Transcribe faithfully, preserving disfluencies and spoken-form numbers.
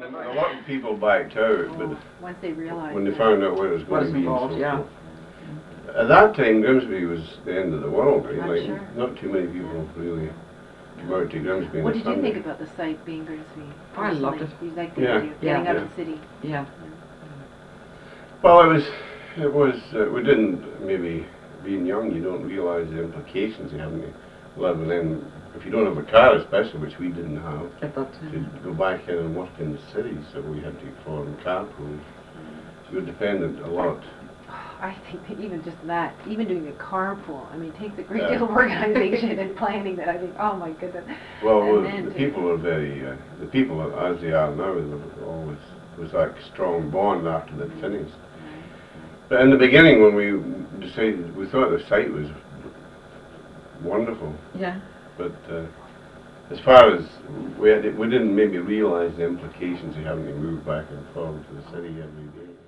a lot of people backed out, but Oh, once they realized when they that. found out what it was What going is to be and involved, so yeah. forth. At that time, Grimsby was the end of the world. Right? I'm Like, sure. not too many people really came out to Grimsby. on What a did you Sunday. think about the site being Grimsby? Oh, I loved Personally? it. You liked the Yeah. idea of getting Yeah. out Yeah. of the city? Yeah. Well, it was, it was, uh, we didn't, maybe, being young, you don't realise the implications of having to live, and then, if you don't have a car especially, which we didn't have, At that to time. go back in and work in the city, so we had to form carpools. We were dependent a lot. I think that even just that, even doing a carpool, I mean, takes a great Yeah. deal of organization and planning that I think, oh my goodness. Well, And the- then the to- people were very, uh, the people as they are now, there was always, was like strong bond after they'd finished. But in the beginning, when we decided, we thought the site was wonderful, Yeah. but uh, as far as, we, had, we didn't maybe realise the implications of having to move back and forth to the city every day.